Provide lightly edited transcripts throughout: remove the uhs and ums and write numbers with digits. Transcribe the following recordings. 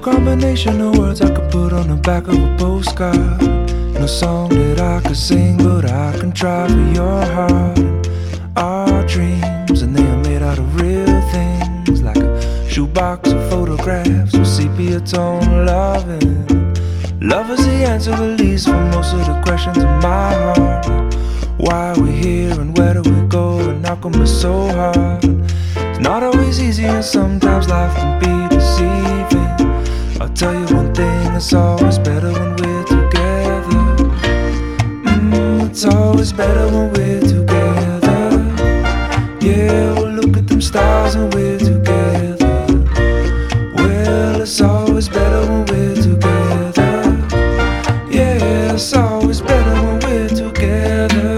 combination of words I could put on the back of a postcard. No song that I could sing, but I can try for your heart. Our dreams, and they are made out of real things, like a shoebox of photographs with sepia tone loving. Love is the answer, at least, for most of the questions in my heart. Why are we here and where do we go, and how come it's so hard? It's not always easy and sometimes life can be deceiving. I'll tell you one thing, it's always better when we're together. It's always better when we're together. Yeah, we'll look at them stars and we're together. Well, it's always better when we're together. Yeah, it's always better when we're together.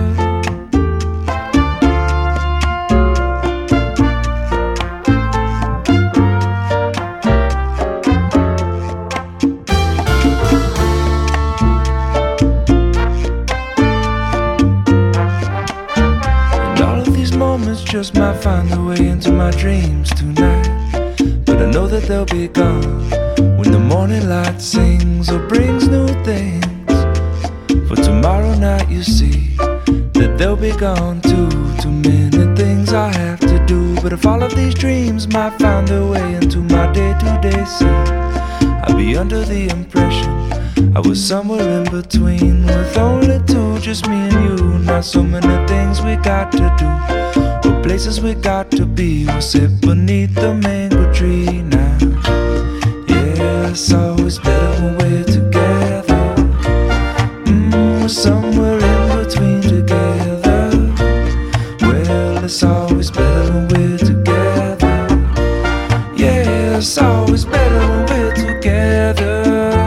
Just might find their way into my dreams tonight, but I know that they'll be gone when the morning light sings or brings new things. For tomorrow night you see that they'll be gone too. Too many things I have to do, but if all of these dreams might find their way into my day-to-day scene, I'll be under the impression I was somewhere in between, with only two, just me and you. Not so many things we got to do, or places we got to be. We'll sit beneath the mango tree now. Yeah, it's always better when we're together. We're somewhere in between together. Well, it's always better when we're together. Yeah, it's always better when we're together.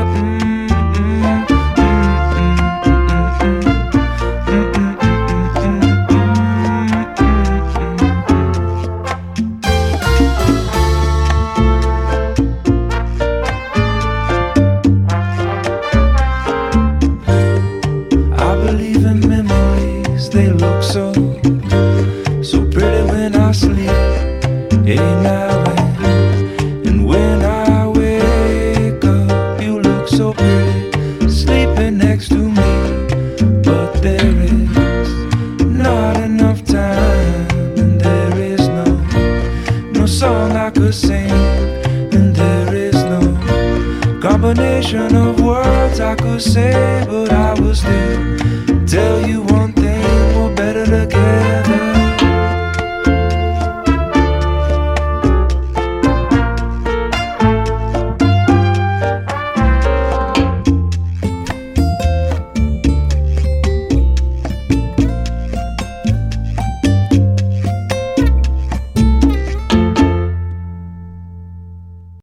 They look so pretty when I sleep. Hey, now and when I wake up, you look so pretty, sleeping next to me. But there is not enough time, and there is no song I could sing, and there is no combination of words I could say, but